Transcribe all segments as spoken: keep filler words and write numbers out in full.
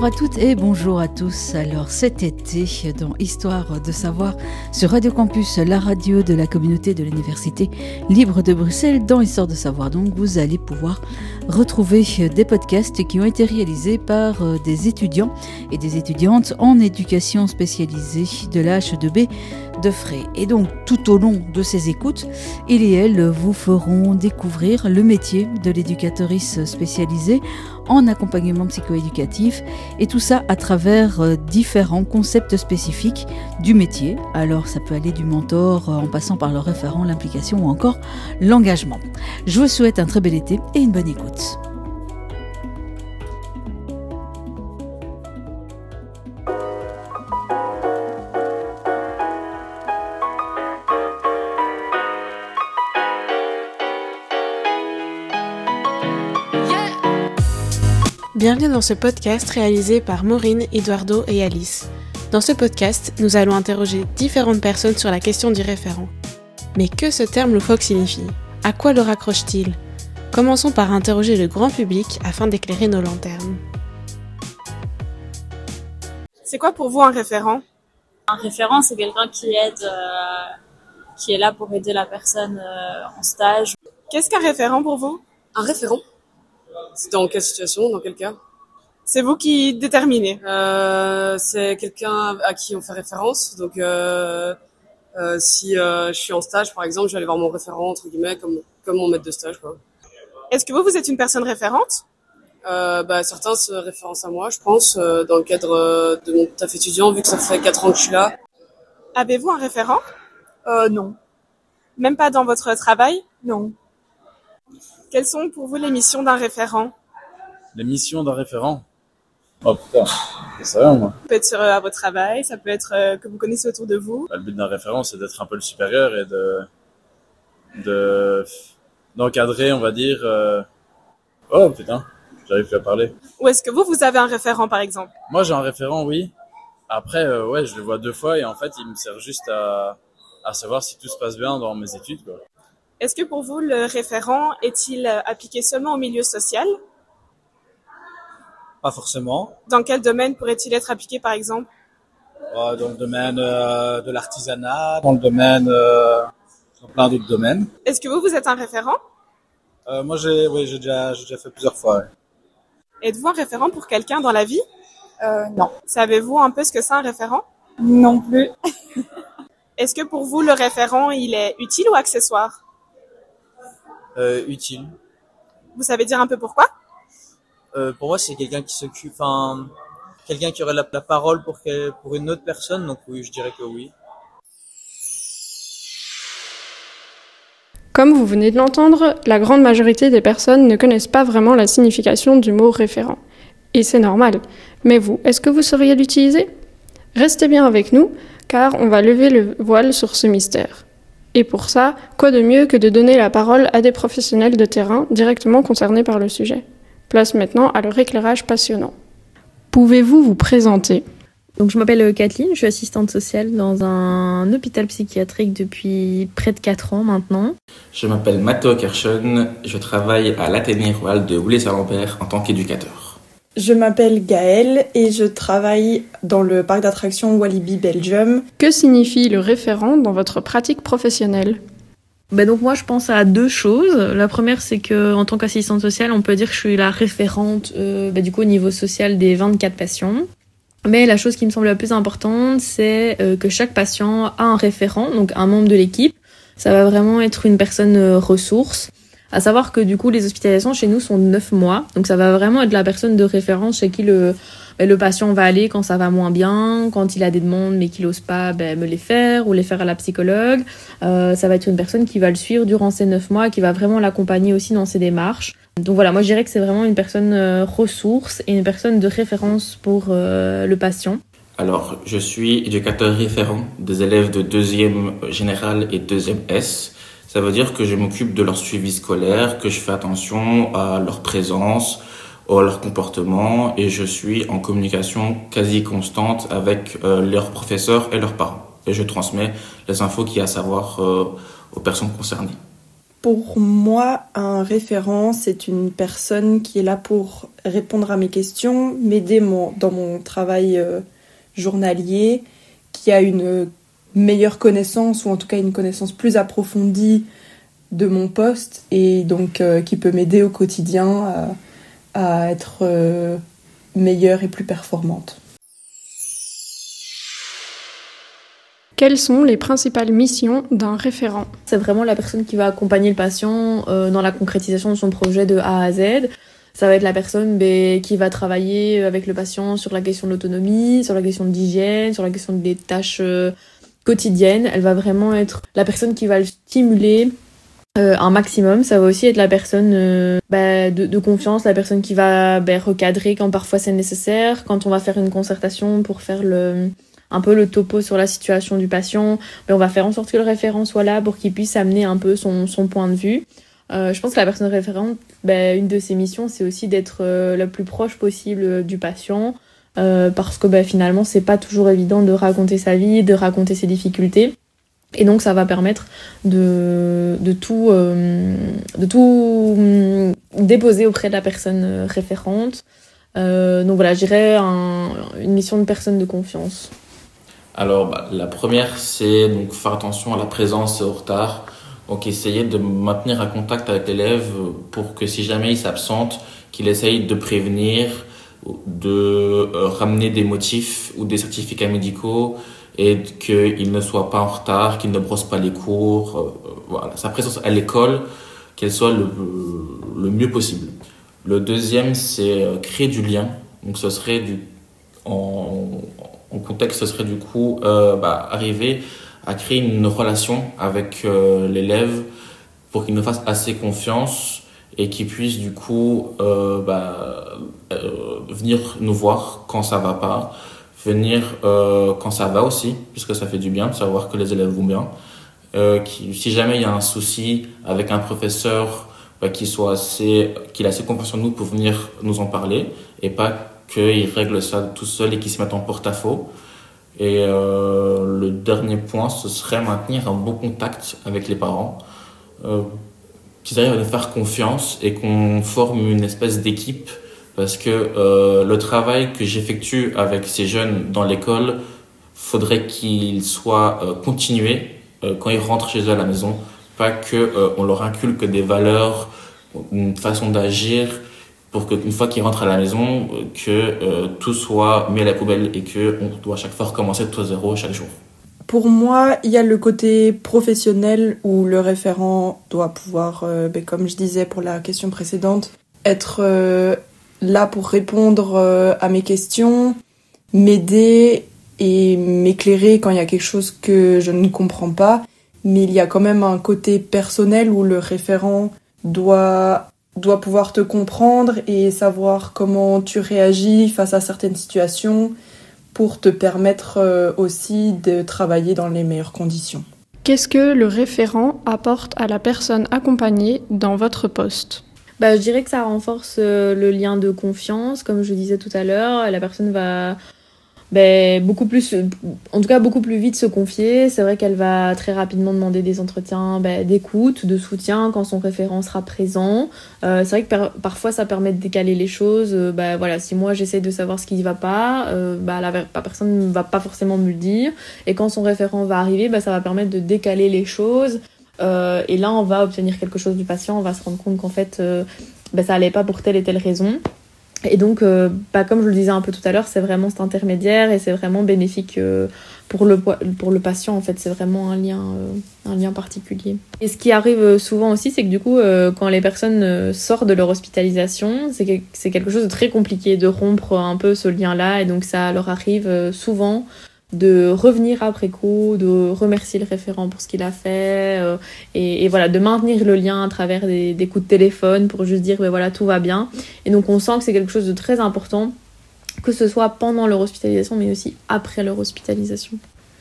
Bonjour à toutes et bonjour à tous. Alors cet été, dans Histoire de savoir, sur Radio Campus, la radio de la communauté de l'Université libre de Bruxelles, dans Histoire de savoir, donc vous allez pouvoir retrouver des podcasts qui ont été réalisés par des étudiants et des étudiantes en éducation spécialisée de la H E deux B de Fray. Et donc tout au long de ces écoutes, il et elle vous feront découvrir le métier de l'éducatrice spécialisée en accompagnement psychoéducatif, et tout ça à travers euh, différents concepts spécifiques du métier. Alors ça peut aller du mentor euh, en passant par le référent, l'implication ou encore l'engagement. Je vous souhaite un très bel été et une bonne écoute. Bienvenue dans ce podcast réalisé par Maureen, Eduardo et Alice. Dans ce podcast, nous allons interroger différentes personnes sur la question du référent. Mais que ce terme loufoque signifie ? À quoi le raccroche-t-il ? Commençons par interroger le grand public afin d'éclairer nos lanternes. C'est quoi pour vous un référent ? Un référent, c'est quelqu'un qui aide, euh, qui est là pour aider la personne euh, en stage. Qu'est-ce qu'un référent pour vous ? Un référent ? C'est dans quelle situation, dans quel cas ? C'est vous qui déterminez. Euh, c'est quelqu'un à qui on fait référence. Donc, euh, euh, si euh, je suis en stage, par exemple, je vais aller voir mon référent, entre guillemets, comme, comme mon maître de stage, quoi. Est-ce que vous, vous êtes une personne référente ? Euh, bah, certains se référencent à moi, je pense, euh, dans le cadre euh, de mon taf étudiant, vu que ça fait quatre ans que je suis là. Avez-vous un référent ? Euh, non. Même pas dans votre travail ? Non. Quelles sont pour vous les missions d'un référent ? Les missions d'un référent ? Oh putain, c'est rien moi. Ça peut être sur, euh, à votre travail, ça peut être euh, que vous connaissez autour de vous. Bah, le but d'un référent, c'est d'être un peu le supérieur et de, de d'encadrer, on va dire. Euh... Oh putain, j'arrive plus à parler. Ou est-ce que vous, vous avez un référent par exemple ? Moi, j'ai un référent, oui. Après, euh, ouais, je le vois deux fois et en fait, il me sert juste à, à savoir si tout se passe bien dans mes études, quoi. Est-ce que pour vous, le référent est-il appliqué seulement au milieu social ? Pas forcément. Dans quel domaine pourrait-il être appliqué, par exemple ? Euh, dans le domaine euh, de l'artisanat, dans le domaine, euh, dans plein d'autres domaines. Est-ce que vous, vous êtes un référent ? Euh, moi, j'ai, oui, j'ai déjà, j'ai déjà fait plusieurs fois. Ouais. Êtes-vous un référent pour quelqu'un dans la vie ? Euh, non. Savez-vous un peu ce que c'est un référent ? Non plus. Est-ce que pour vous, le référent, il est utile ou accessoire ? Euh, utile. Vous savez dire un peu pourquoi ? Euh, pour moi, c'est quelqu'un qui s'occupe, enfin, quelqu'un qui aurait la, la parole pour, que, pour une autre personne, donc oui, je dirais que oui. Comme vous venez de l'entendre, la grande majorité des personnes ne connaissent pas vraiment la signification du mot référent. Et c'est normal. Mais vous, est-ce que vous sauriez l'utiliser ? Restez bien avec nous, car on va lever le voile sur ce mystère. Et pour ça, quoi de mieux que de donner la parole à des professionnels de terrain directement concernés par le sujet ? Place maintenant à leur éclairage passionnant. Pouvez-vous vous présenter ? Donc, je m'appelle Kathleen, je suis assistante sociale dans un hôpital psychiatrique depuis près de quatre ans maintenant. Je m'appelle Matteo Kerschen, je travaille à l'Athénée Royal de Boulay-Saint-Lambert en tant qu'éducateur. Je m'appelle Gaëlle et je travaille dans le parc d'attractions Walibi Belgium. Que signifie le référent dans votre pratique professionnelle ? Ben donc moi je pense à deux choses. La première c'est que en tant qu'assistante sociale on peut dire que je suis la référente euh, ben, du coup au niveau social des vingt-quatre patients. Mais la chose qui me semble la plus importante c'est euh, que chaque patient a un référent, donc un membre de l'équipe. Ça va vraiment être une personne euh, ressource. À savoir que du coup les hospitalisations chez nous sont de neuf mois, donc ça va vraiment être la personne de référence chez qui le ben, le patient va aller quand ça va moins bien, quand il a des demandes mais qu'il n'ose pas ben, me les faire ou les faire à la psychologue. Euh, ça va être une personne qui va le suivre durant ces neuf mois, qui va vraiment l'accompagner aussi dans ses démarches. Donc voilà, moi je dirais que c'est vraiment une personne euh, ressource et une personne de référence pour euh, le patient. Alors, je suis éducateur référent des élèves de deuxième général et deuxième S. Ça veut dire que je m'occupe de leur suivi scolaire, que je fais attention à leur présence, à leur comportement et je suis en communication quasi constante avec euh, leurs professeurs et leurs parents. Et je transmets les infos qu'il y a à savoir euh, aux personnes concernées. Pour moi, un référent, c'est une personne qui est là pour répondre à mes questions, m'aider mon, dans mon travail euh, journalier, qui a une meilleure connaissance, ou en tout cas une connaissance plus approfondie de mon poste, et donc euh, qui peut m'aider au quotidien à, à être euh, meilleure et plus performante. Quelles sont les principales missions d'un référent ? C'est vraiment la personne qui va accompagner le patient euh, dans la concrétisation de son projet de A à Z. Ça va être la personne bah, qui va travailler avec le patient sur la question de l'autonomie, sur la question de l'hygiène, sur la question des tâches euh, quotidiennes. Elle va vraiment être la personne qui va le stimuler euh, un maximum. Ça va aussi être la personne euh, bah, de, de confiance, la personne qui va bah, recadrer quand parfois c'est nécessaire, quand on va faire une concertation pour faire le... un peu le topo sur la situation du patient, mais on va faire en sorte que le référent soit là pour qu'il puisse amener un peu son, son point de vue. Euh, je pense que la personne référente, ben, une de ses missions, c'est aussi d'être euh, la plus proche possible du patient, euh, parce que ben, finalement, c'est pas toujours évident de raconter sa vie, de raconter ses difficultés. Et donc, ça va permettre de, de, tout, euh, de tout euh, déposer auprès de la personne référente. Euh, donc voilà, je dirais un, une mission de personne de confiance. Alors, bah, la première, c'est donc faire attention à la présence et au retard. Donc, essayer de maintenir un contact avec l'élève pour que si jamais il s'absente, qu'il essaye de prévenir, de euh, ramener des motifs ou des certificats médicaux et qu'il ne soit pas en retard, qu'il ne brosse pas les cours. Euh, voilà, sa présence à l'école, qu'elle soit le, le mieux possible. Le deuxième, c'est créer du lien. Donc, ce serait du, en, en contexte, ce serait du coup euh, bah, arriver à créer une relation avec euh, l'élève pour qu'il nous fasse assez confiance et qu'il puisse du coup euh, bah, euh, venir nous voir quand ça va pas, venir euh, quand ça va aussi, puisque ça fait du bien de savoir que les élèves vont bien. Euh, qui, si jamais il y a un souci avec un professeur, bah, qu'il soit assez, qu'il a assez confiance en nous pour venir nous en parler et pas qu'il règle ça tout seul et qu'il se mette en porte-à-faux. Et euh, le dernier point, ce serait maintenir un bon contact avec les parents, euh, qu'ils arrivent à nous faire confiance et qu'on forme une espèce d'équipe, parce que euh, le travail que j'effectue avec ces jeunes dans l'école, faudrait qu'il soit euh, continué euh, quand ils rentrent chez eux à la maison, pas que euh, on leur inculque des valeurs, une façon d'agir, pour qu'une fois qu'ils rentrent à la maison, que euh, tout soit mis à la poubelle et qu'on doit à chaque fois recommencer de tout à zéro chaque jour. Pour moi, il y a le côté professionnel où le référent doit pouvoir, euh, ben, comme je disais pour la question précédente, être euh, là pour répondre euh, à mes questions, m'aider et m'éclairer quand il y a quelque chose que je ne comprends pas. Mais il y a quand même un côté personnel où le référent doit... doit pouvoir te comprendre et savoir comment tu réagis face à certaines situations pour te permettre aussi de travailler dans les meilleures conditions. Qu'est-ce que le référent apporte à la personne accompagnée dans votre poste ? Bah, je dirais que ça renforce le lien de confiance, comme je disais tout à l'heure. La personne va ben, beaucoup plus, en tout cas beaucoup plus vite se confier. C'est vrai qu'elle va très rapidement demander des entretiens ben, d'écoute, de soutien quand son référent sera présent. Euh, c'est vrai que par, parfois ça permet de décaler les choses. Euh, ben, voilà, si moi j'essaie de savoir ce qui ne va pas, euh, ben, la, la personne ne va pas forcément me le dire. Et quand son référent va arriver, ben, ça va permettre de décaler les choses. Euh, et là, on va obtenir quelque chose du patient. On va se rendre compte qu'en fait, euh, ben, ça n'allait pas pour telle et telle raison. Et donc, euh, bah, comme je le disais un peu tout à l'heure, c'est vraiment cet intermédiaire et c'est vraiment bénéfique euh, pour, le, pour le patient. En fait, c'est vraiment un lien, euh, un lien particulier. Et ce qui arrive souvent aussi, c'est que du coup, euh, quand les personnes euh, sortent de leur hospitalisation, c'est, que, c'est quelque chose de très compliqué de rompre un peu ce lien-là. Et donc, ça leur arrive euh, souvent de revenir après coup, de remercier le référent pour ce qu'il a fait euh, et, et voilà, de maintenir le lien à travers des, des coups de téléphone pour juste dire ben voilà, tout va bien. Et donc on sent que c'est quelque chose de très important, que ce soit pendant leur hospitalisation mais aussi après leur hospitalisation.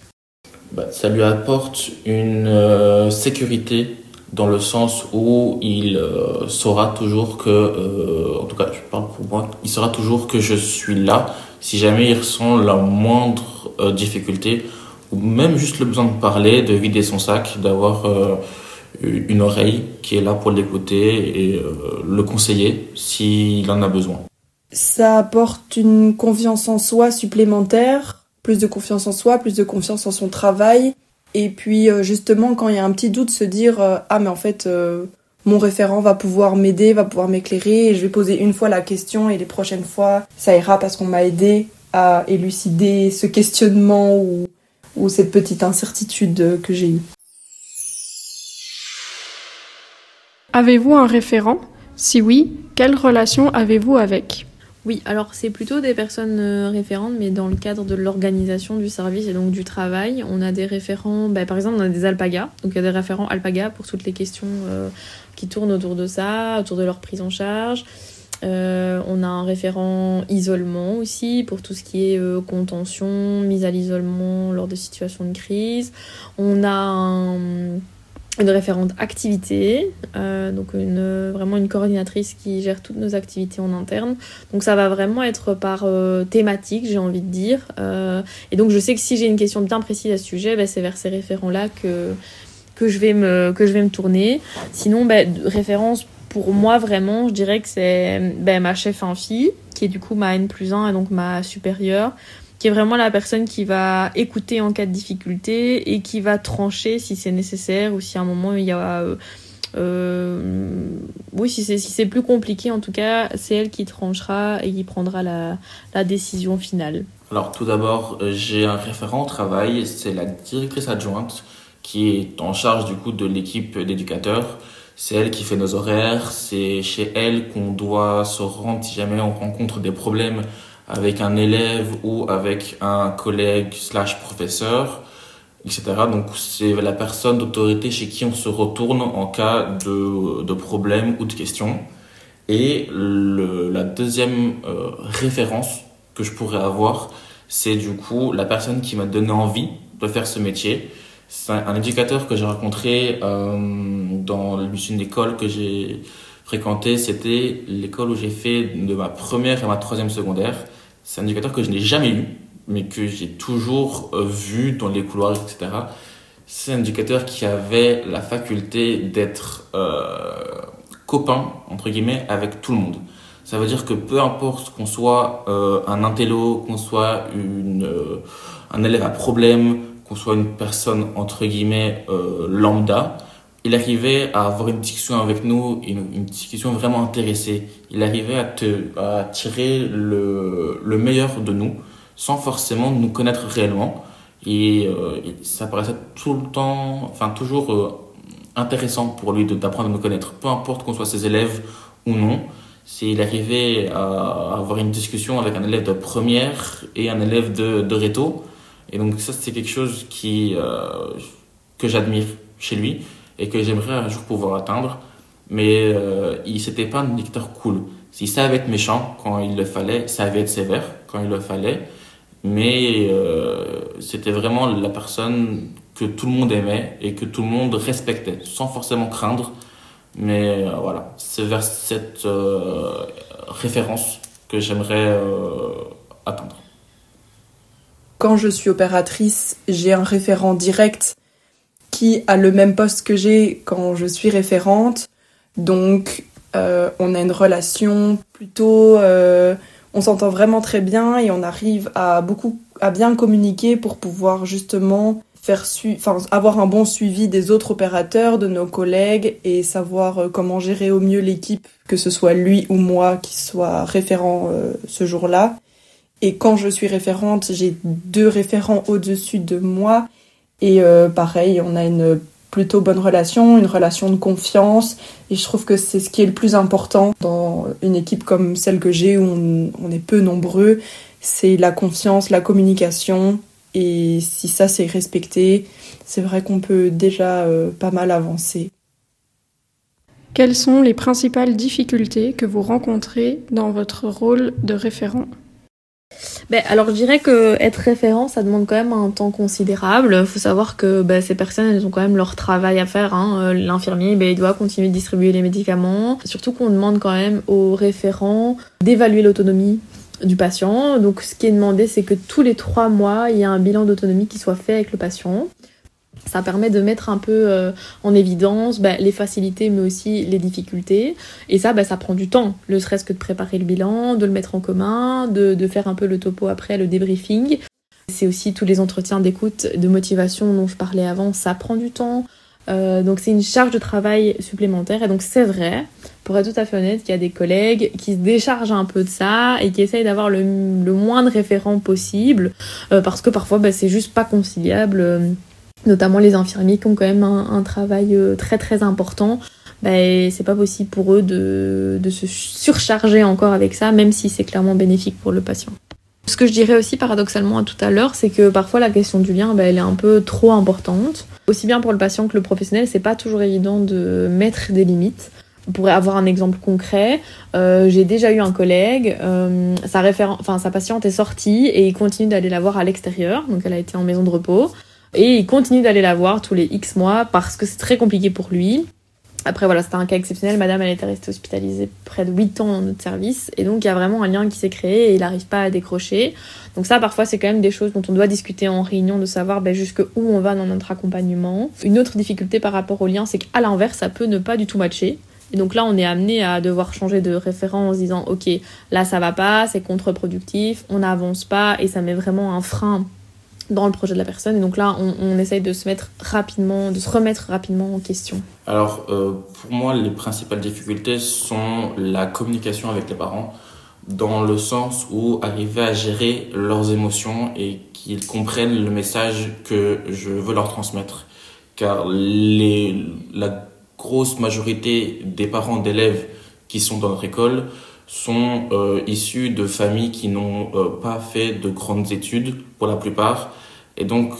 Bah, ça lui apporte une euh, sécurité dans le sens où il euh, saura toujours que, euh, en tout cas je parle pour moi, il saura toujours que je suis là si jamais il ressent la moindre euh, difficulté ou même juste le besoin de parler, de vider son sac, d'avoir euh, une oreille qui est là pour l'écouter et euh, le conseiller s'il en a besoin. Ça apporte une confiance en soi supplémentaire, plus de confiance en soi, plus de confiance en son travail. Et puis justement, quand il y a un petit doute, se dire euh, « Ah mais en fait, euh, mon référent va pouvoir m'aider, va pouvoir m'éclairer et je vais poser une fois la question et les prochaines fois, ça ira parce qu'on m'a aidé à élucider ce questionnement ou, ou cette petite incertitude que j'ai eue. » Avez-vous un référent ? Si oui, quelle relation avez-vous avec ? Oui, alors c'est plutôt des personnes euh, référentes, mais dans le cadre de l'organisation du service et donc du travail. On a des référents, bah, par exemple on a des alpagas, donc il y a des référents alpagas pour toutes les questions euh, qui tournent autour de ça, autour de leur prise en charge. Euh, on a un référent isolement aussi pour tout ce qui est euh, contention, mise à l'isolement lors de situations de crise. On a un... une référente activité, euh, donc une, vraiment une coordinatrice qui gère toutes nos activités en interne. Donc ça va vraiment être par euh, thématique, j'ai envie de dire. Euh, et donc je sais que si j'ai une question bien précise à ce sujet, bah, c'est vers ces référents-là que, que, je vais me, que je vais me tourner. Sinon, bah, référence pour moi vraiment, je dirais que c'est bah, ma chef infi, qui est du coup ma N plus un et donc ma supérieure, qui est vraiment la personne qui va écouter en cas de difficulté et qui va trancher si c'est nécessaire ou si à un moment il y a... Euh, euh, oui, si c'est, si c'est plus compliqué, en tout cas, c'est elle qui tranchera et qui prendra la, la décision finale. Alors tout d'abord, j'ai un référent au travail, c'est la directrice adjointe qui est en charge du coup de l'équipe d'éducateurs. C'est elle qui fait nos horaires, c'est chez elle qu'on doit se rendre si jamais on rencontre des problèmes avec un élève ou avec un collègue slash professeur, et cetera. Donc c'est la personne d'autorité chez qui on se retourne en cas de, de problème ou de question. Et le, la deuxième euh, référence que je pourrais avoir, c'est du coup la personne qui m'a donné envie de faire ce métier. C'est un, un éducateur que j'ai rencontré euh, dans l'une école que j'ai fréquentée. C'était l'école où j'ai fait de ma première et ma troisième secondaire. C'est un éducateur que je n'ai jamais eu, mais que j'ai toujours vu dans les couloirs, et cetera. C'est un éducateur qui avait la faculté d'être euh, copain, entre guillemets, avec tout le monde. Ça veut dire que peu importe qu'on soit euh, un intello, qu'on soit une, euh, un élève à problème, qu'on soit une personne, entre guillemets, euh, lambda, il arrivait à avoir une discussion avec nous, une, une discussion vraiment intéressée. Il arrivait à, te, à tirer le, le meilleur de nous, sans forcément nous connaître réellement. Et, euh, et ça paraissait tout le temps, enfin toujours euh, intéressant pour lui de, d'apprendre à nous connaître, peu importe qu'on soit ses élèves ou non. C'est, il arrivait à, à avoir une discussion avec un élève de première et un élève de, de réto. Et donc ça, c'est quelque chose qui, euh, que j'admire chez lui et que j'aimerais un jour pouvoir atteindre. Mais euh, il c'était pas un dictateur cool. Il savait être méchant quand il le fallait, il savait être sévère quand il le fallait, mais euh, c'était vraiment la personne que tout le monde aimait et que tout le monde respectait, sans forcément craindre. Mais euh, voilà, c'est vers cette euh, référence que j'aimerais euh, atteindre. Quand je suis opératrice, j'ai un référent direct qui a le même poste que j'ai quand je suis référente. Donc, euh, on a une relation plutôt... Euh, on s'entend vraiment très bien et on arrive à, beaucoup, à bien communiquer pour pouvoir justement faire su- enfin, avoir un bon suivi des autres opérateurs, de nos collègues et savoir comment gérer au mieux l'équipe, que ce soit lui ou moi qui soit référent euh, ce jour-là. Et quand je suis référente, j'ai deux référents au-dessus de moi. Et euh, pareil, on a une plutôt bonne relation, une relation de confiance. Et je trouve que c'est ce qui est le plus important dans une équipe comme celle que j'ai, où on, on est peu nombreux. C'est la confiance, la communication. Et si ça, c'est respecté, c'est vrai qu'on peut déjà euh, pas mal avancer. Quelles sont les principales difficultés que vous rencontrez dans votre rôle de référent ? Ben, alors je dirais que être référent, ça demande quand même un temps considérable. Il faut savoir que ben, ces personnes, elles ont quand même leur travail à faire. Hein. L'infirmier, ben, il doit continuer de distribuer les médicaments. Surtout qu'on demande quand même aux référents d'évaluer l'autonomie du patient. Donc ce qui est demandé, c'est que tous les trois mois, il y a un bilan d'autonomie qui soit fait avec le patient. Ça permet de mettre un peu euh, en évidence bah, les facilités mais aussi les difficultés. Et ça, bah, ça prend du temps, ne serait-ce que de préparer le bilan, de le mettre en commun, de, de faire un peu le topo après, le débriefing. C'est aussi tous les entretiens d'écoute, de motivation dont je parlais avant, ça prend du temps. Euh, donc c'est une charge de travail supplémentaire. Et donc c'est vrai, pour être tout à fait honnête, qu'il y a des collègues qui se déchargent un peu de ça et qui essayent d'avoir le, le moins de référents possible euh, parce que parfois bah, c'est juste pas conciliable. Euh, notamment les infirmiers qui ont quand même un, un travail euh, très très important. Bah, c'est pas possible pour eux de, de se surcharger encore avec ça, même si c'est clairement bénéfique pour le patient. Ce que je dirais aussi paradoxalement à tout à l'heure, c'est que parfois la question du lien, bah, elle est un peu trop importante. Aussi bien pour le patient que le professionnel, c'est pas toujours évident de mettre des limites. On pourrait avoir un exemple concret. Euh, j'ai déjà eu un collègue, euh, sa, référen- enfin, sa patiente est sortie et il continue d'aller la voir à l'extérieur, donc elle a été en maison de repos, et il continue d'aller la voir tous les X mois parce que c'est très compliqué pour lui. Après voilà, c'était un cas exceptionnel, madame elle était restée hospitalisée près de huit ans dans notre service, et donc il y a vraiment un lien qui s'est créé et il n'arrive pas à décrocher. Donc ça parfois c'est quand même des choses dont on doit discuter en réunion, de savoir ben, jusqu'où on va dans notre accompagnement. Une autre difficulté par rapport au lien, c'est qu'à l'inverse ça peut ne pas du tout matcher. Et donc là on est amené à devoir changer de référent en se disant ok, là ça va pas, c'est contre-productif, on n'avance pas et ça met vraiment un frein dans le projet de la personne. Et donc là, on, on essaye de se mettre rapidement, de se remettre rapidement en question. Alors, euh, pour moi, les principales difficultés sont la communication avec les parents, dans le sens où arriver à gérer leurs émotions et qu'ils comprennent le message que je veux leur transmettre. Car les, la grosse majorité des parents d'élèves qui sont dans notre école sont euh, issus de familles qui n'ont euh, pas fait de grandes études pour la plupart. Et donc,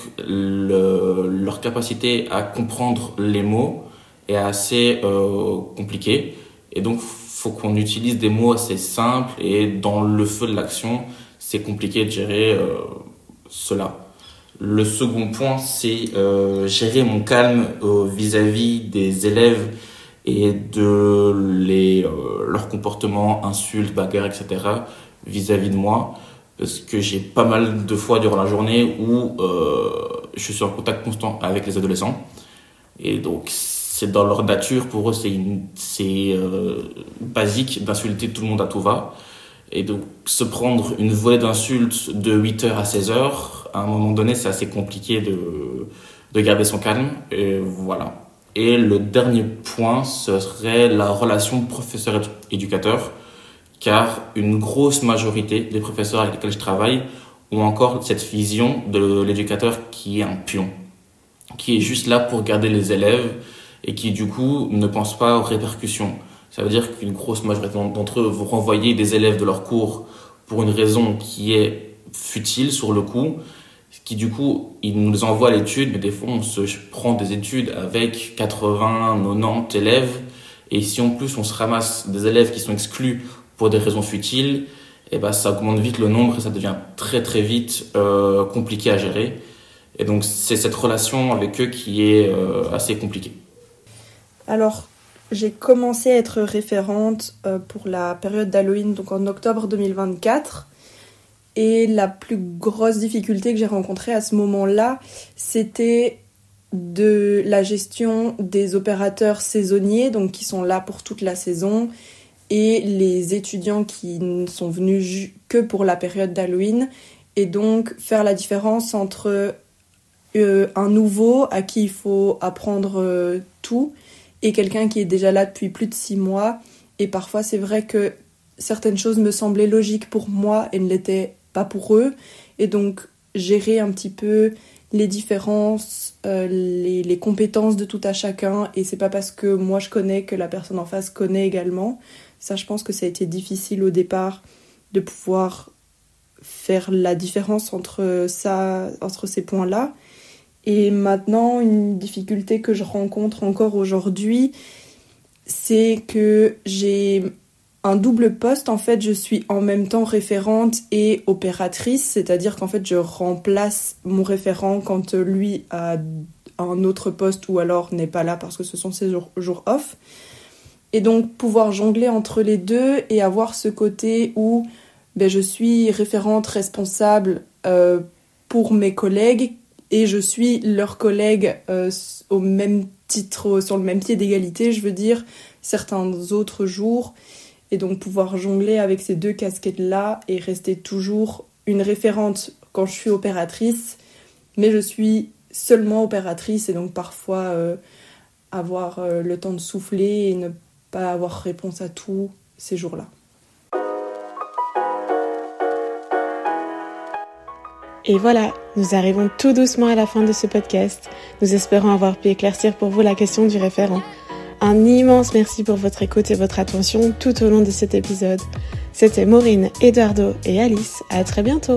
le, leur capacité à comprendre les mots est assez euh, compliquée. Et donc, il faut qu'on utilise des mots assez simples. Et dans le feu de l'action, c'est compliqué de gérer euh, cela. Le second point, c'est euh, gérer mon calme euh, vis-à-vis des élèves et de les, euh, leur comportement, insultes, bagarres, et cetera vis-à-vis de moi. Parce que j'ai pas mal de fois durant la journée où euh, je suis en contact constant avec les adolescents. Et donc, c'est dans leur nature, pour eux, c'est, une, c'est euh, basique d'insulter tout le monde à tout va. Et donc, se prendre une volée d'insultes de huit heures à seize heures, à un moment donné, c'est assez compliqué de, de garder son calme. Et voilà. Et le dernier point, ce serait la relation professeur-éducateur. Car une grosse majorité des professeurs avec lesquels je travaille ont encore cette vision de l'éducateur qui est un pion, qui est juste là pour garder les élèves et qui du coup ne pense pas aux répercussions. Ça veut dire qu'une grosse majorité d'entre eux vont renvoyer des élèves de leur cours pour une raison qui est futile sur le coup, qui du coup, ils nous envoient à l'étude, mais des fois on se prend des études avec quatre-vingts, quatre-vingt-dix élèves, et si en plus on se ramasse des élèves qui sont exclus pour des raisons futiles, et ben ça augmente vite le nombre et ça devient très très vite euh, compliqué à gérer. Et donc c'est cette relation avec eux qui est euh, assez compliquée. Alors, j'ai commencé à être référente euh, pour la période d'Halloween, donc en octobre deux mille vingt-quatre. Et la plus grosse difficulté que j'ai rencontrée à ce moment-là, c'était de la gestion des opérateurs saisonniers, donc qui sont là pour toute la saison, et les étudiants qui ne sont venus ju- que pour la période d'Halloween, et donc faire la différence entre euh, un nouveau à qui il faut apprendre euh, tout et quelqu'un qui est déjà là depuis plus de six mois. Et parfois c'est vrai que certaines choses me semblaient logiques pour moi et ne l'étaient pas pour eux, et donc gérer un petit peu les différences, euh, les, les compétences de tout à chacun, et c'est pas parce que moi je connais que la personne en face connaît également. Ça, je pense que ça a été difficile au départ de pouvoir faire la différence entre ça, entre ces points-là. Et maintenant, une difficulté que je rencontre encore aujourd'hui, c'est que j'ai un double poste. En fait, je suis en même temps référente et opératrice, c'est-à-dire qu'en fait, je remplace mon référent quand lui a un autre poste ou alors n'est pas là parce que ce sont ses jours, jours off. Et donc, pouvoir jongler entre les deux et avoir ce côté où ben, je suis référente responsable euh, pour mes collègues et je suis leur collègue euh, au même titre, sur le même pied d'égalité, je veux dire, certains autres jours. Et donc pouvoir jongler avec ces deux casquettes-là et rester toujours une référente quand je suis opératrice, mais je suis seulement opératrice et donc parfois euh, avoir euh, le temps de souffler et ne pas avoir réponse à tous ces jours-là. Et voilà, nous arrivons tout doucement à la fin de ce podcast. Nous espérons avoir pu éclaircir pour vous la question du référent. Un immense merci pour votre écoute et votre attention tout au long de cet épisode. C'était Maureen, Eduardo et Alice. À très bientôt.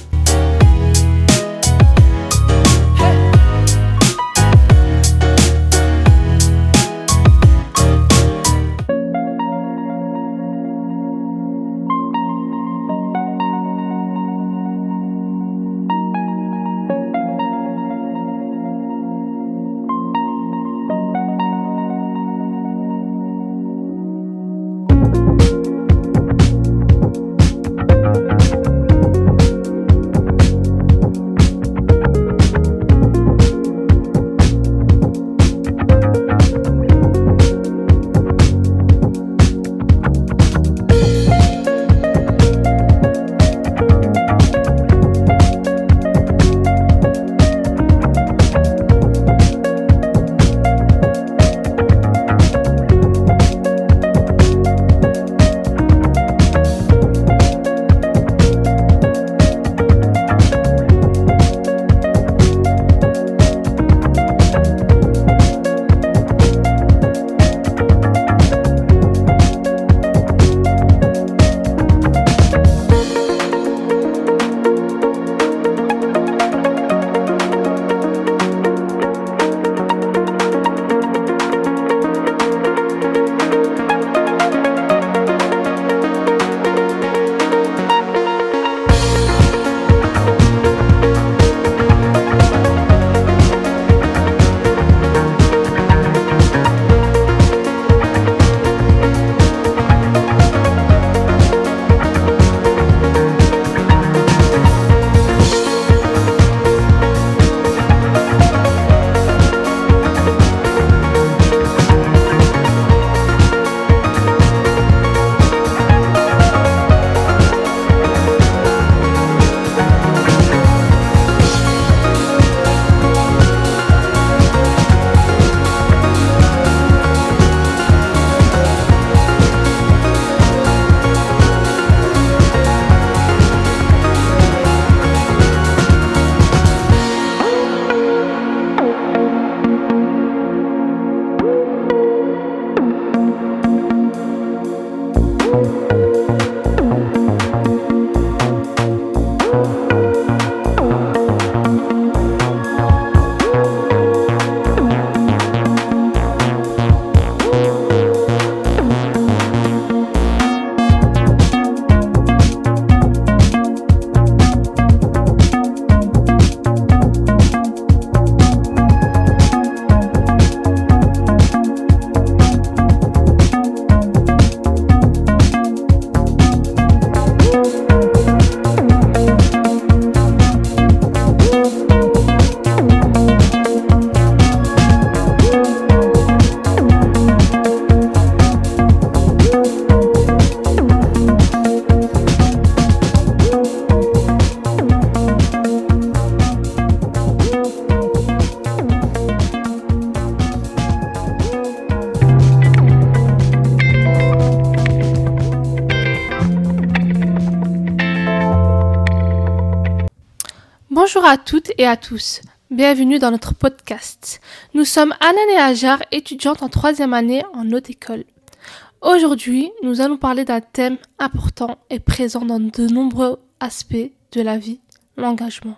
Bonjour à toutes et à tous, bienvenue dans notre podcast. Nous sommes Anan et Hajar, étudiantes en troisième année en haute école. Aujourd'hui, nous allons parler d'un thème important et présent dans de nombreux aspects de la vie, l'engagement.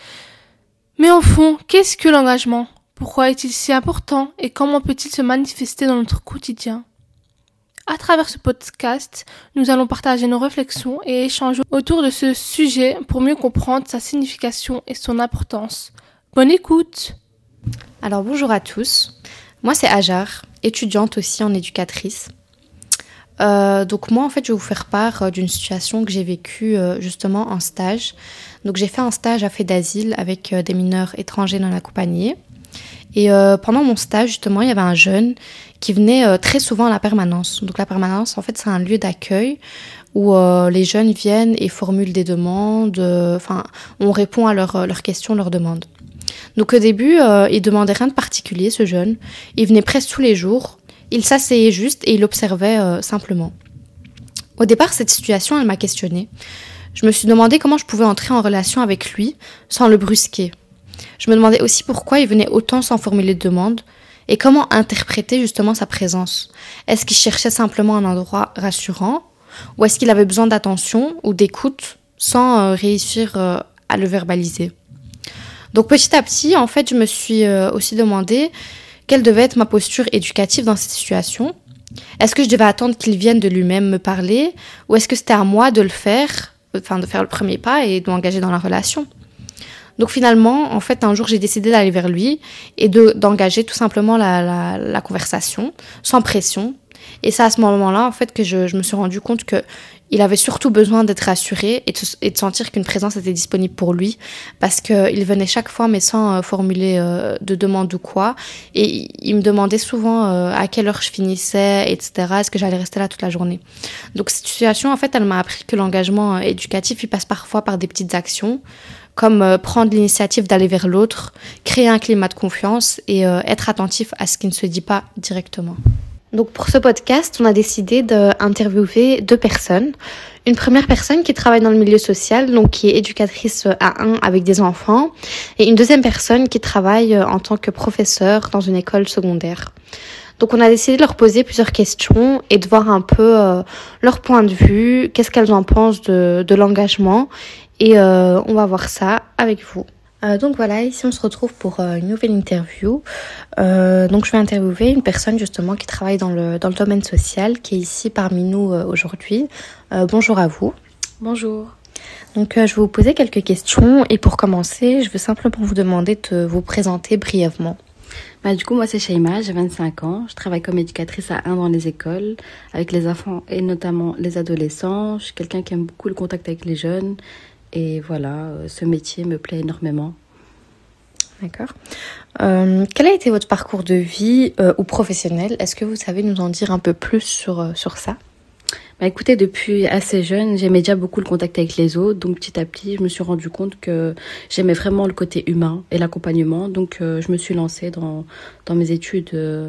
Mais au fond, qu'est-ce que l'engagement ? Pourquoi est-il si important et comment peut-il se manifester dans notre quotidien ? À travers ce podcast, nous allons partager nos réflexions et échanger autour de ce sujet pour mieux comprendre sa signification et son importance. Bonne écoute! Alors bonjour à tous, moi c'est Hajar, étudiante aussi en éducatrice. Euh, donc moi, en fait, je vais vous faire part d'une situation que j'ai vécue euh, justement en stage. Donc j'ai fait un stage à fait d'asile avec euh, des mineurs étrangers non accompagnés. Et euh, pendant mon stage, justement, il y avait un jeune qui venait euh, très souvent à la permanence. Donc la permanence, en fait, c'est un lieu d'accueil où euh, les jeunes viennent et formulent des demandes. Enfin, euh, on répond à leurs leurs questions, leurs demandes. Donc au début, euh, il demandait rien de particulier, ce jeune. Il venait presque tous les jours. Il s'asseyait juste et il observait euh, simplement. Au départ, cette situation, elle m'a questionnée. Je me suis demandé comment je pouvais entrer en relation avec lui sans le brusquer. Je me demandais aussi pourquoi il venait autant sans formuler de demande et comment interpréter justement sa présence. Est-ce qu'il cherchait simplement un endroit rassurant ou est-ce qu'il avait besoin d'attention ou d'écoute sans euh, réussir euh, à le verbaliser? Donc petit à petit, en fait, je me suis euh, aussi demandé quelle devait être ma posture éducative dans cette situation. Est-ce que je devais attendre qu'il vienne de lui-même me parler ou est-ce que c'était à moi de le faire, enfin de faire le premier pas et de m'engager dans la relation? Donc finalement, en fait, un jour, j'ai décidé d'aller vers lui et de, d'engager tout simplement la, la, la conversation, sans pression. Et c'est à ce moment-là, en fait, que je, je me suis rendu compte qu'il avait surtout besoin d'être rassuré et de, et de sentir qu'une présence était disponible pour lui, parce qu'il venait chaque fois, mais sans euh, formuler euh, de demande ou quoi. Et il, il me demandait souvent euh, à quelle heure je finissais, et cetera. Est-ce que j'allais rester là toute la journée? Donc cette situation, en fait, elle m'a appris que l'engagement éducatif, il passe parfois par des petites actions, comme euh, prendre l'initiative d'aller vers l'autre, créer un climat de confiance et euh, être attentif à ce qui ne se dit pas directement. Donc pour ce podcast, on a décidé d'interviewer deux personnes. Une première personne qui travaille dans le milieu social, donc qui est éducatrice A un avec des enfants, et une deuxième personne qui travaille en tant que professeur dans une école secondaire. Donc on a décidé de leur poser plusieurs questions et de voir un peu euh, leur point de vue, qu'est-ce qu'elles en pensent de, de l'engagement, et euh, on va voir ça avec vous. Euh, donc voilà, ici on se retrouve pour euh, une nouvelle interview. Euh, donc je vais interviewer une personne justement qui travaille dans le, dans le domaine social, qui est ici parmi nous euh, aujourd'hui. Euh, bonjour à vous. Bonjour. Donc euh, je vais vous poser quelques questions et pour commencer, je veux simplement vous demander de vous présenter brièvement. Bah, du coup, moi c'est Shaima, j'ai vingt-cinq ans. Je travaille comme éducatrice à un dans les écoles, avec les enfants et notamment les adolescents. Je suis quelqu'un qui aime beaucoup le contact avec les jeunes. Et voilà, ce métier me plaît énormément. D'accord. Euh, quel a été votre parcours de vie euh, ou professionnel? Est-ce que vous savez nous en dire un peu plus sur, euh, sur ça? Bah écoutez, depuis assez jeune, j'aimais déjà beaucoup le contact avec les autres. Donc petit à petit, je me suis rendu compte que j'aimais vraiment le côté humain et l'accompagnement. Donc euh, je me suis lancée dans, dans mes études euh,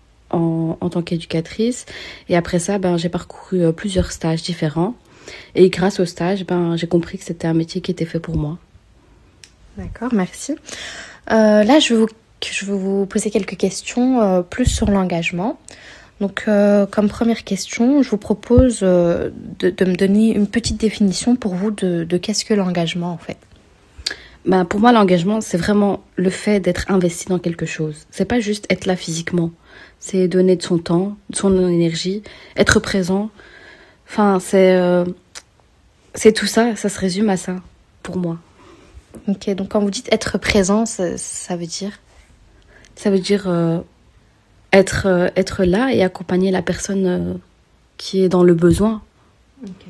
en, en tant qu'éducatrice. Et après ça, ben, j'ai parcouru euh, plusieurs stages différents. Et grâce au stage, ben, j'ai compris que c'était un métier qui était fait pour moi. D'accord, merci. Euh, là, je vais, vous, je vais vous poser quelques questions euh, plus sur l'engagement. Donc, euh, comme première question, je vous propose euh, de, de me donner une petite définition pour vous de, de qu'est-ce que l'engagement, en fait. Ben, pour moi, l'engagement, c'est vraiment le fait d'être investi dans quelque chose. C'est pas juste être là physiquement. C'est donner de son temps, de son énergie, être présent. Enfin, c'est, euh, c'est tout ça, ça se résume à ça, pour moi. Ok, donc quand vous dites être présent, ça, ça veut dire Ça veut dire euh, être, euh, être là et accompagner la personne euh, qui est dans le besoin. Okay.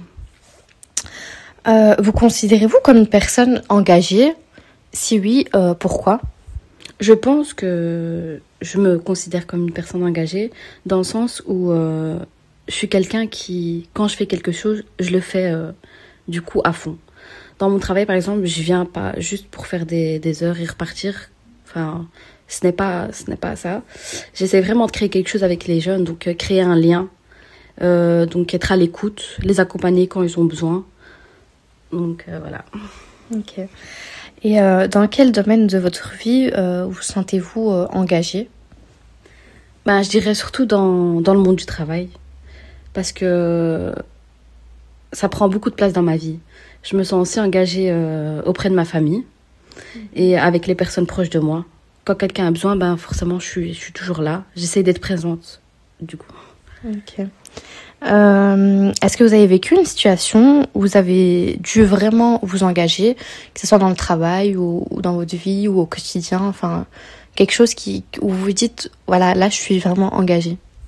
Euh, vous considérez-vous comme une personne engagée? Si oui, euh, pourquoi? Je pense que je me considère comme une personne engagée dans le sens où... Euh, je suis quelqu'un qui, quand je fais quelque chose, je le fais euh, du coup à fond. Dans mon travail, par exemple, je viens pas juste pour faire des, des heures et repartir. Enfin, ce n'est pas, ce n'est pas ça. J'essaie vraiment de créer quelque chose avec les jeunes, donc euh, créer un lien, euh, donc être à l'écoute, les accompagner quand ils ont besoin. Donc euh, voilà. Ok. Et euh, dans quel domaine de votre vie euh, vous sentez-vous euh, engagé? Ben, je dirais surtout dans, dans le monde du travail. Parce que ça prend beaucoup de place dans ma vie. Je me sens aussi engagée euh, auprès de ma famille et avec les personnes proches de moi. Quand quelqu'un a besoin, ben forcément, je suis, je suis toujours là. J'essaie d'être présente, du coup. Ok. Euh, est-ce que vous avez vécu une situation où vous avez dû vraiment vous engager, que ce soit dans le travail ou, ou dans votre vie ou au quotidien, enfin, quelque chose qui, où vous vous dites, voilà, là, je suis vraiment engagée?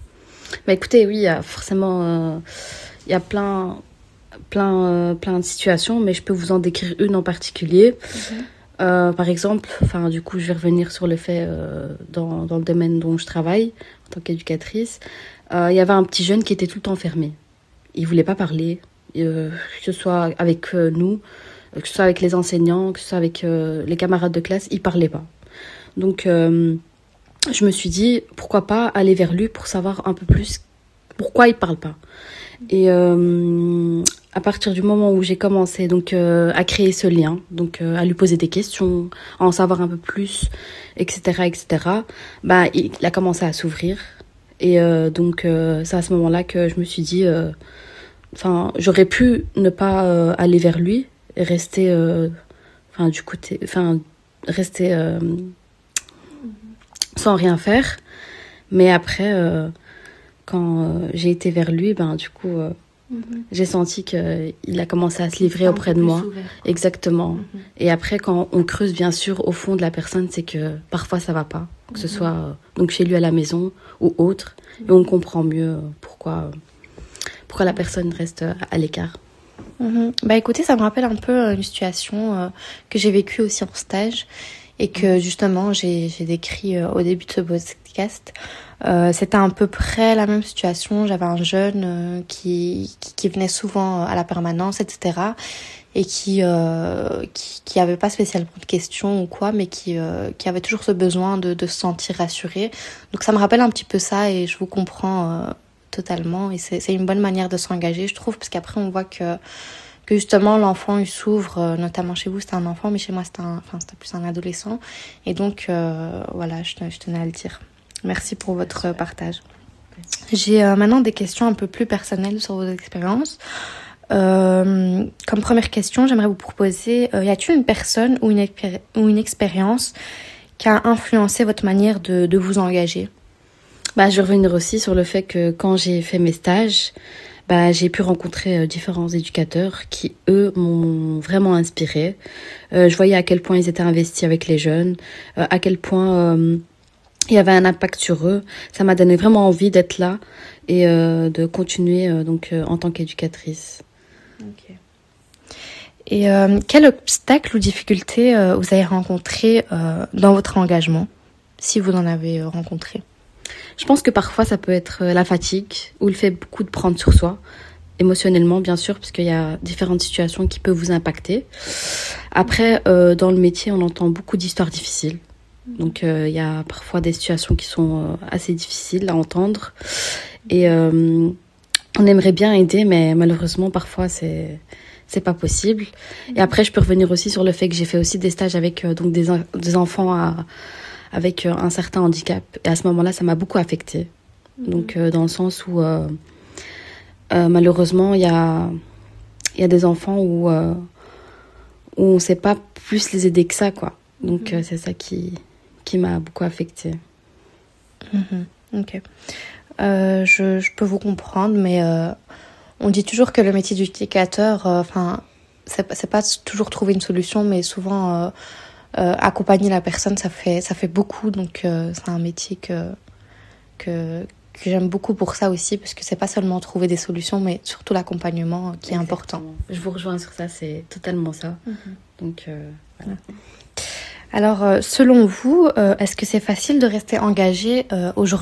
Bah écoutez, oui, il y a forcément, euh, il y a plein, plein, euh, plein de situations, mais je peux vous en décrire une en particulier. Mm-hmm. Euh, par exemple, enfin du coup, je vais revenir sur le fait euh, dans dans le domaine dont je travaille en tant qu'éducatrice. Euh, il y avait un petit jeune qui était tout le temps fermé. Il voulait pas parler, euh, que ce soit avec euh, nous, que ce soit avec les enseignants, que ce soit avec euh, les camarades de classe, il parlait pas. Donc euh, je me suis dit, pourquoi pas aller vers lui pour savoir un peu plus pourquoi il parle pas. Et euh, à partir du moment où j'ai commencé donc euh, à créer ce lien, donc euh, à lui poser des questions, à en savoir un peu plus, et cetera, et cetera. Bah, il a commencé à s'ouvrir. Et euh, donc euh, c'est à ce moment-là que je me suis dit, enfin, euh, j'aurais pu ne pas euh, aller vers lui et rester, enfin euh, du côté, enfin rester euh, sans rien faire. Mais après, euh, quand euh, j'ai été vers lui, ben du coup, euh, mm-hmm. j'ai senti qu'il a commencé à se livrer auprès de moi. Ouvert, exactement. Mm-hmm. Et après, quand on creuse bien sûr au fond de la personne, c'est que parfois ça va pas, que mm-hmm. ce soit euh, donc chez lui à la maison ou autre, mm-hmm. et on comprend mieux euh, pourquoi, euh, pourquoi la personne reste euh, à l'écart. Mm-hmm. Bah écoutez, ça me rappelle un peu une situation euh, que j'ai vécue aussi en stage et que justement j'ai, j'ai décrit euh, au début de ce podcast. Euh, c'était à peu près la même situation. J'avais un jeune euh, qui, qui qui venait souvent à la permanence, et cetera, et qui euh, qui qui avait pas spécialement de questions ou quoi, mais qui euh, qui avait toujours ce besoin de de se sentir rassuré. Donc ça me rappelle un petit peu ça et je vous comprends euh, totalement. Et c'est c'est une bonne manière de s'engager, je trouve, parce qu'après on voit que que justement l'enfant il s'ouvre, euh, notamment chez vous c'était un enfant, mais chez moi c'était un, enfin c'était plus un adolescent. Et donc euh, voilà, je, je tenais à le dire. Merci pour votre partage. J'ai euh, maintenant des questions un peu plus personnelles sur vos expériences. Euh, comme première question, j'aimerais vous proposer, euh, y a-t-il une personne ou une, expéri- ou une expérience qui a influencé votre manière de, de vous engager ? Bah, je vais revenir aussi sur le fait que quand j'ai fait mes stages, bah, j'ai pu rencontrer euh, différents éducateurs qui, eux, m'ont vraiment inspirée. Euh, je voyais à quel point ils étaient investis avec les jeunes, euh, à quel point... Euh, il y avait un impact sur eux. Ça m'a donné vraiment envie d'être là et euh, de continuer euh, donc euh, en tant qu'éducatrice. Ok. Et euh, quel obstacle ou difficulté euh, vous avez rencontré euh, dans votre engagement, si vous en avez euh, rencontré ? Je pense que parfois ça peut être la fatigue ou le fait beaucoup de prendre sur soi, émotionnellement bien sûr, parce qu'il y a différentes situations qui peuvent vous impacter. Après, euh, dans le métier, on entend beaucoup d'histoires difficiles. Donc il euh, y a parfois des situations qui sont euh, assez difficiles à entendre et euh, on aimerait bien aider, mais malheureusement parfois c'est c'est pas possible. Et après je peux revenir aussi sur le fait que j'ai fait aussi des stages avec euh, donc des des enfants à, avec euh, un certain handicap et à ce moment-là ça m'a beaucoup affectée. Donc euh, dans le sens où euh, euh, malheureusement il y a il y a des enfants où euh, où on sait pas plus les aider que ça quoi. Donc euh, c'est ça qui qui m'a beaucoup affectée. Mmh, ok. Euh, je, je peux vous comprendre, mais euh, on dit toujours que le métier d'éducateur, enfin, euh, c'est, c'est pas toujours trouver une solution, mais souvent euh, euh, accompagner la personne, ça fait ça fait beaucoup. Donc euh, c'est un métier que que que j'aime beaucoup pour ça aussi, parce que c'est pas seulement trouver des solutions, mais surtout l'accompagnement qui est Exactement. important. Je vous rejoins sur ça, c'est totalement ça. Mmh. Donc euh, voilà. Mmh. Alors, euh, selon vous, euh, est-ce que c'est facile de rester engagé euh, aujourd'hui ?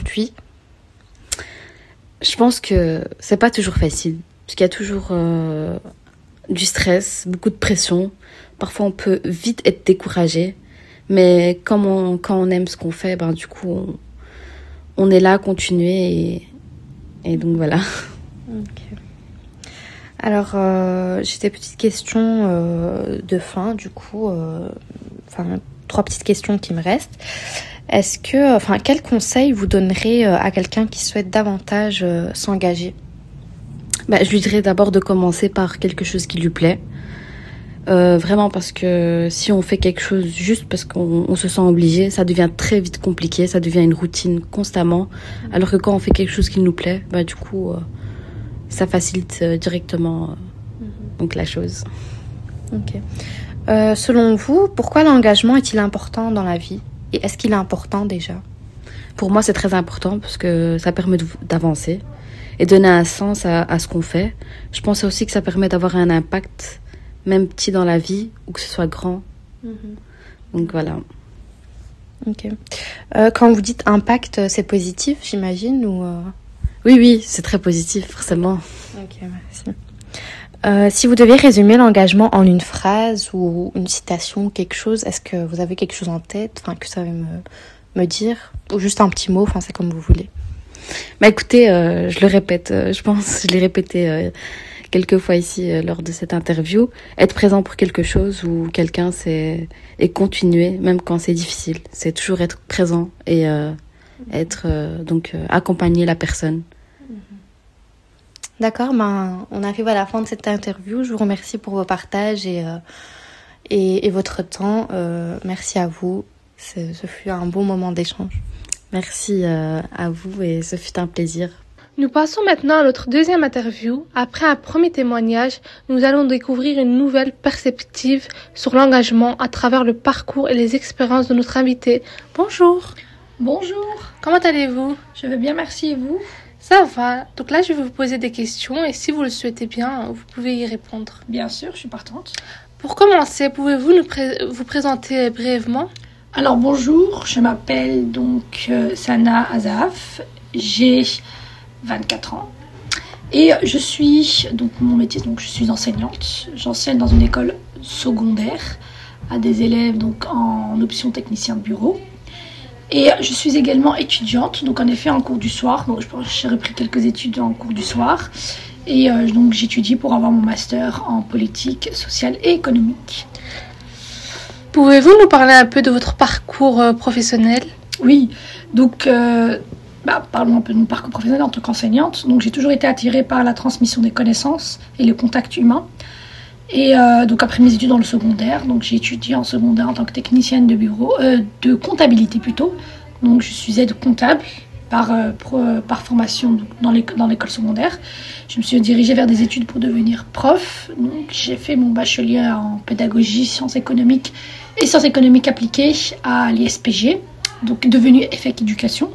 Je pense que c'est pas toujours facile, parce qu'il y a toujours euh, du stress, beaucoup de pression. Parfois, on peut vite être découragé, mais quand on, quand on aime ce qu'on fait, ben du coup, on, on est là à continuer et, et donc voilà. Ok. Alors, euh, j'ai des petites questions euh, de fin, du coup, euh, enfin, trois petites questions qui me restent. Est-ce que, enfin, quel conseil vous donnerez euh, à quelqu'un qui souhaite davantage euh, s'engager ? Bah, je lui dirais d'abord de commencer par quelque chose qui lui plaît. Euh, vraiment, parce que si on fait quelque chose juste parce qu'on on se sent obligé, ça devient très vite compliqué, ça devient une routine constamment. Alors que quand on fait quelque chose qui nous plaît, bah, du coup... Euh, ça facilite euh, directement euh, mm-hmm. donc la chose. Ok. Euh, selon vous, pourquoi l'engagement est-il important dans la vie ? Et est-ce qu'il est important déjà ? Pour moi, c'est très important parce que ça permet de- d'avancer et donner un sens à, à ce qu'on fait. Je pense aussi que ça permet d'avoir un impact, même petit dans la vie, ou que ce soit grand. Donc voilà. Ok. Euh, quand vous dites impact, c'est positif, j'imagine, ou euh... Oui, oui, c'est très positif, forcément. Ok, merci. Euh, si vous deviez résumer l'engagement en une phrase ou une citation, quelque chose, est-ce que vous avez quelque chose en tête, enfin que vous savez me, me dire, ou juste un petit mot, enfin c'est comme vous voulez. Bah écoutez, euh, je le répète, euh, je pense, je l'ai répété euh, quelques fois ici euh, lors de cette interview. Être présent pour quelque chose ou quelqu'un, c'est et continuer, même quand c'est difficile. C'est toujours être présent et euh, être euh, donc euh, accompagner la personne. D'accord, ben, on arrive à la fin de cette interview. Je vous remercie pour vos partages et, euh, et, et votre temps. Euh, merci à vous. C'est- ce fut un bon moment d'échange. Merci euh, à vous et ce fut un plaisir. Nous passons maintenant à notre deuxième interview. Après un premier témoignage, nous allons découvrir une nouvelle perspective sur l'engagement à travers le parcours et les expériences de notre invité. Bonjour. Bonjour. Comment allez-vous? Je vais bien, merci, et vous? Ça va. Donc là, je vais vous poser des questions et si vous le souhaitez bien, vous pouvez y répondre. Bien sûr, je suis partante. Pour commencer, pouvez-vous nous pré- vous présenter brièvement? Alors bonjour, je m'appelle donc euh, Sana Azaf, j'ai vingt-quatre ans et je suis, donc mon métier, donc je suis enseignante. J'enseigne dans une école secondaire à des élèves donc en option technicien de bureau. Et je suis également étudiante, donc en effet en cours du soir. Donc j'ai repris quelques études en cours du soir. Et euh, donc j'étudie pour avoir mon master en politique sociale et économique. Pouvez-vous nous parler un peu de votre parcours euh, professionnel? Oui, donc euh, bah, parlons un peu de mon parcours professionnel en tant qu'enseignante. Donc j'ai toujours été attirée par la transmission des connaissances et le contact humain. Et euh, donc après mes études dans le secondaire, donc j'ai étudié en secondaire en tant que technicienne de bureau, euh, de comptabilité plutôt. Donc je suis aide comptable par, euh, pro, euh, par formation donc, dans l'école dans l'école secondaire. Je me suis dirigée vers des études pour devenir prof. Donc j'ai fait mon bachelier en pédagogie, sciences économiques et sciences économiques appliquées à l'I S P G, donc devenu E F E C Éducation.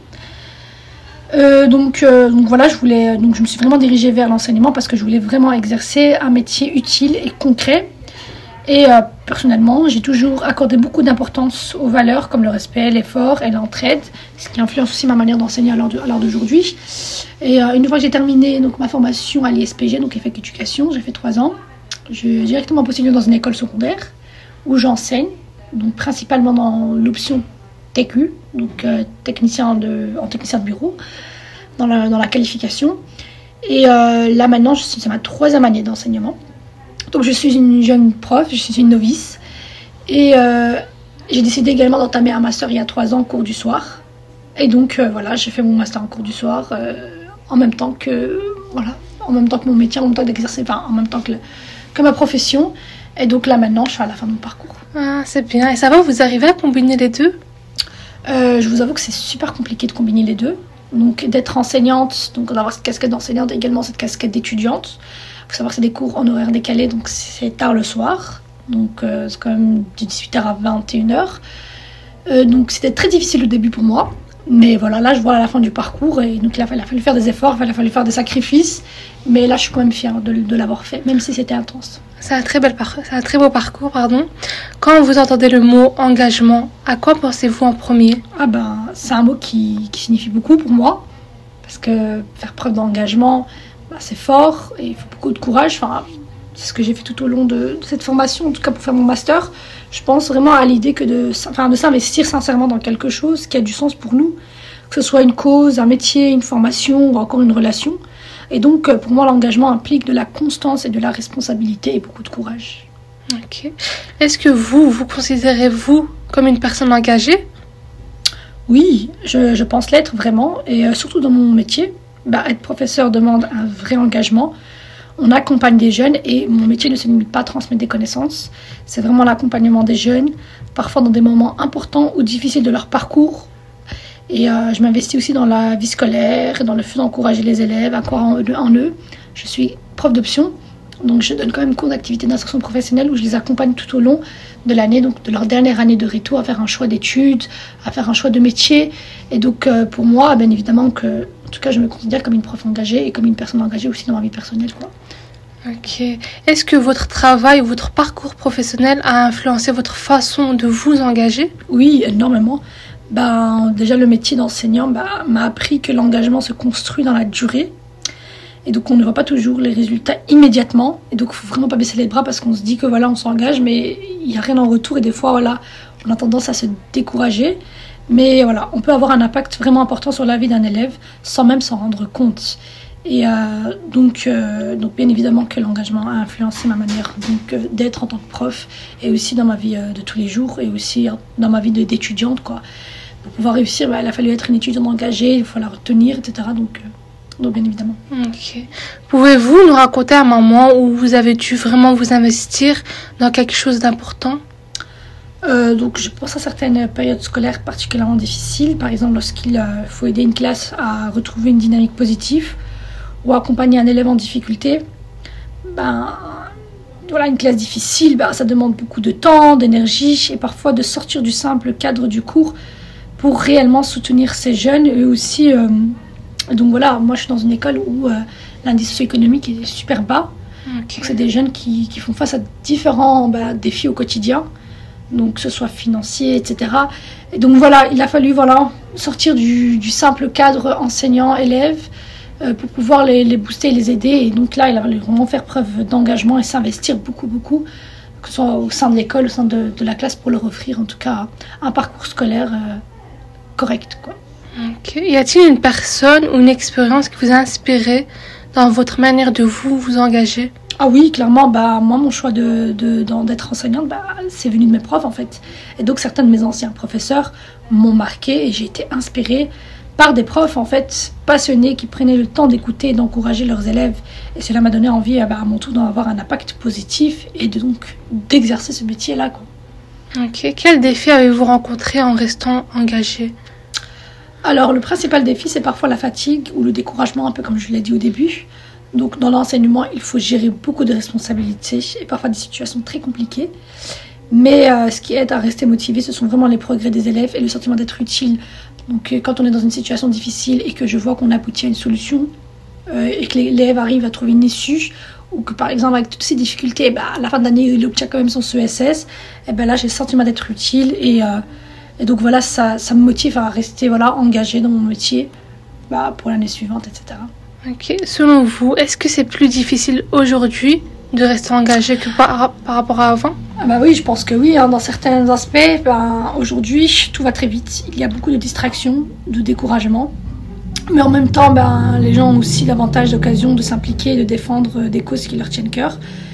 Euh, donc, euh, donc voilà, je voulais, donc je me suis vraiment dirigée vers l'enseignement parce que je voulais vraiment exercer un métier utile et concret. Et euh, personnellement, j'ai toujours accordé beaucoup d'importance aux valeurs comme le respect, l'effort et l'entraide, ce qui influence aussi ma manière d'enseigner à l'heure de- à l'heure d'aujourd'hui. Et euh, une fois que j'ai terminé donc, ma formation à l'I S P G, donc E F E C Éducation, j'ai fait trois ans, j'ai directement postulé dans une école secondaire où j'enseigne, donc principalement dans l'option T Q, donc euh, technicien de, en technicien de bureau, dans la, dans la qualification. Et euh, là maintenant, je suis, c'est ma troisième année d'enseignement. Donc je suis une jeune prof, je suis une novice. Et euh, j'ai décidé également d'entamer un master il y a trois ans en cours du soir. Et donc euh, voilà, j'ai fait mon master en cours du soir euh, en même temps que voilà, en même temps que mon métier, en même temps d'exercer, enfin en même temps que, le, que ma profession. Et donc là maintenant, je suis à la fin de mon parcours. Ah, c'est bien. Et ça va, vous arrivez à combiner les deux? Euh, je vous avoue que c'est super compliqué de combiner les deux. Donc d'être enseignante, donc d'avoir cette casquette d'enseignante et également cette casquette d'étudiante. Il faut savoir que c'est des cours en horaire décalé, donc c'est tard le soir. Donc euh, c'est quand même de dix-huit heures à vingt et une heures. Euh, donc c'était très difficile au début pour moi. Mais voilà, là je vois à la fin du parcours et donc il a fallu, il a fallu faire des efforts, il a fallu faire des sacrifices. Mais là je suis quand même fière de, de l'avoir fait, même si c'était intense. C'est un très bel par- c'est un très beau parcours, pardon. Quand vous entendez le mot engagement, à quoi pensez-vous en premier? Ah ben, c'est un mot qui, qui signifie beaucoup pour moi. Parce que faire preuve d'engagement, bah, c'est fort et il faut beaucoup de courage. Enfin, c'est ce que j'ai fait tout au long de, de cette formation, en tout cas pour faire mon master. Je pense vraiment à l'idée que de, enfin, de s'investir sincèrement dans quelque chose qui a du sens pour nous. Que ce soit une cause, un métier, une formation ou encore une relation. Et donc, pour moi, l'engagement implique de la constance et de la responsabilité et beaucoup de courage. Ok. Est-ce que vous, vous considérez-vous comme une personne engagée? Oui, je, je pense l'être vraiment. Et euh, surtout dans mon métier, bah, être professeur demande un vrai engagement. On accompagne des jeunes et mon métier ne se limite pas à transmettre des connaissances. C'est vraiment l'accompagnement des jeunes, parfois dans des moments importants ou difficiles de leur parcours. Et euh, je m'investis aussi dans la vie scolaire, dans le fait d'encourager les élèves à croire en eux. En eux. Je suis prof d'option Donc je donne quand même cours d'activité d'insertion professionnelle où je les accompagne tout au long de l'année, donc de leur dernière année de retour, à faire un choix d'études, à faire un choix de métier. Et donc euh, pour moi, bien évidemment que, en tout cas, je me considère comme une prof engagée et comme une personne engagée aussi dans ma vie personnelle, quoi. Ok. Est-ce que votre travail ou votre parcours professionnel a influencé votre façon de vous engager? Oui, énormément. Ben, déjà, le métier d'enseignant ben, m'a appris que l'engagement se construit dans la durée. Et donc, on ne voit pas toujours les résultats immédiatement. Et donc, il ne faut vraiment pas baisser les bras parce qu'on se dit que voilà, on s'engage, mais il n'y a rien en retour. Et des fois, voilà, on a tendance à se décourager. Mais voilà, on peut avoir un impact vraiment important sur la vie d'un élève sans même s'en rendre compte. Et euh, donc, euh, donc, bien évidemment que l'engagement a influencé ma manière donc, euh, d'être en tant que prof et aussi dans ma vie euh, de tous les jours et aussi euh, dans ma vie de, d'étudiante, quoi. Pour pouvoir réussir, bah, il a fallu être une étudiante engagée, il faut la retenir, et cetera. Donc, euh, donc bien évidemment. Ok. Pouvez-vous nous raconter un moment où vous avez dû vraiment vous investir dans quelque chose d'important? Euh, donc je pense à certaines périodes scolaires particulièrement difficiles, par exemple lorsqu'il euh, faut aider une classe à retrouver une dynamique positive ou accompagner un élève en difficulté. Ben, voilà, une classe difficile, ben, ça demande beaucoup de temps, d'énergie et parfois de sortir du simple cadre du cours pour réellement soutenir ces jeunes. Et aussi, euh, donc voilà, moi je suis dans une école où euh, l'indice socio-économique est super bas. Okay. Donc c'est des jeunes qui, qui font face à différents ben, défis au quotidien, donc que ce soit financier, et cetera. Et donc voilà, il a fallu voilà, sortir du, du simple cadre enseignant-élève euh, pour pouvoir les, les booster et les aider. Et donc là, il a fallu vraiment faire preuve d'engagement et s'investir beaucoup, beaucoup, que ce soit au sein de l'école, au sein de, de la classe, pour leur offrir en tout cas un parcours scolaire euh, correct, quoi. Okay. Y a-t-il une personne ou une expérience qui vous a inspiré dans votre manière de vous, vous engager? Ah oui, clairement, bah, moi, mon choix de, de, d'être enseignante, bah, c'est venu de mes profs, en fait. Et donc, certains de mes anciens professeurs m'ont marqué et j'ai été inspirée par des profs, en fait, passionnés, qui prenaient le temps d'écouter et d'encourager leurs élèves. Et cela m'a donné envie, bah, à mon tour, d'en avoir un impact positif et de, donc d'exercer ce métier-là, quoi. Ok. Quel défi avez-vous rencontré en restant engagé? Alors, le principal défi, c'est parfois la fatigue ou le découragement, un peu comme je l'ai dit au début. Donc, dans l'enseignement, il faut gérer beaucoup de responsabilités et parfois des situations très compliquées. Mais euh, ce qui aide à rester motivé, ce sont vraiment les progrès des élèves et le sentiment d'être utile. Donc, euh, quand on est dans une situation difficile et que je vois qu'on aboutit à une solution euh, et que l'élève arrive à trouver une issue, ou que par exemple, avec toutes ces difficultés, bah, à la fin de l'année, il obtient quand même son C E S S, et ben là, j'ai le sentiment d'être utile. Et, euh, et donc, voilà, ça, ça me motive à rester voilà, engagée dans mon métier bah, pour l'année suivante, et cetera. Ok. Selon vous, est-ce que c'est plus difficile aujourd'hui de rester engagé que par, par rapport à avant? Ah bah oui, je pense que oui. Hein, dans certains aspects, ben, aujourd'hui, tout va très vite. Il y a beaucoup de distractions, de découragement. Mais en même temps, ben, les gens ont aussi l'avantage d'occasion de s'impliquer et de défendre des causes qui leur tiennent cœur.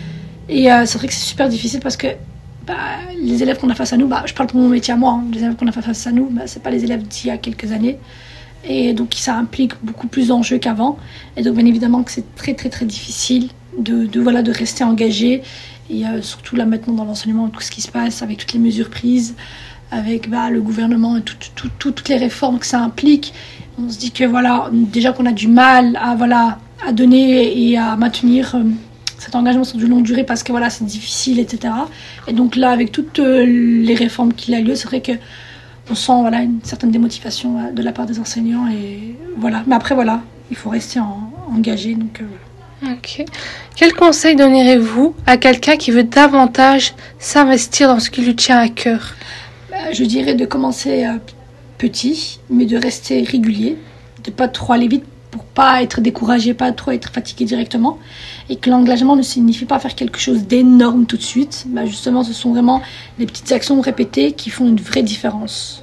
Et euh, c'est vrai que c'est super difficile parce que bah, les élèves qu'on a face à nous, bah, je parle pour mon métier à moi, hein, les élèves qu'on a face à nous, bah, c'est pas les élèves d'il y a quelques années. Et donc ça implique beaucoup plus d'enjeux qu'avant. Et donc bien évidemment que c'est très très très difficile de, de, voilà, de rester engagé. Et euh, surtout là maintenant dans l'enseignement, tout ce qui se passe avec toutes les mesures prises, avec bah, le gouvernement et tout, tout, tout, toutes les réformes que ça implique. On se dit que voilà, déjà qu'on a du mal à, voilà, à donner et à maintenir euh, cet engagement sur du long durée parce que voilà, c'est difficile, et cetera. Et donc là, avec toutes euh, les réformes qu'il a lieu, c'est vrai que on sent voilà, une certaine démotivation de la part des enseignants. Et voilà. Mais après, voilà, il faut rester en, engagé. Donc, euh, voilà. Ok. Quel conseil donnerez-vous à quelqu'un qui veut davantage s'investir dans ce qui lui tient à cœur? bah, Je dirais de commencer euh, petit, mais de rester régulier, de ne pas trop aller vite pour ne pas être découragé, pas trop être fatigué directement. Et que l'engagement ne signifie pas faire quelque chose d'énorme tout de suite. Bah justement, ce sont vraiment des petites actions répétées qui font une vraie différence.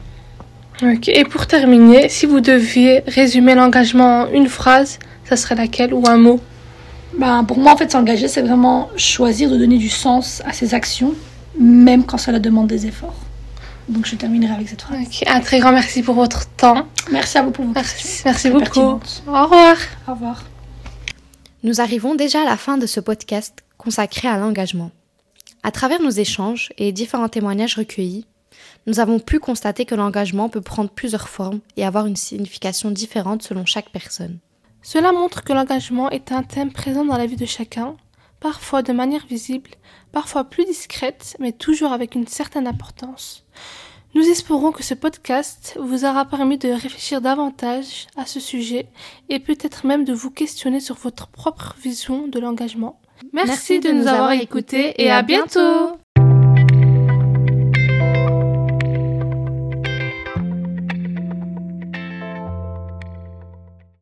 Ok. Et pour terminer, si vous deviez résumer l'engagement en une phrase, ça serait laquelle ou un mot? bah, Pour moi, en fait, s'engager, c'est vraiment choisir de donner du sens à ses actions, même quand cela demande des efforts. Donc, je terminerai avec cette phrase. Okay. Un très grand merci pour votre temps. Merci à vous pour vos merci, questions. Merci beaucoup. Pertinentes. Au revoir. Au revoir. Nous arrivons déjà à la fin de ce podcast consacré à l'engagement. À travers nos échanges et différents témoignages recueillis, nous avons pu constater que l'engagement peut prendre plusieurs formes et avoir une signification différente selon chaque personne. Cela montre que l'engagement est un thème présent dans la vie de chacun, parfois de manière visible, parfois plus discrète, mais toujours avec une certaine importance. Nous espérons que ce podcast vous aura permis de réfléchir davantage à ce sujet et peut-être même de vous questionner sur votre propre vision de l'engagement. Merci, Merci de, de nous avoir écoutés et à bientôt.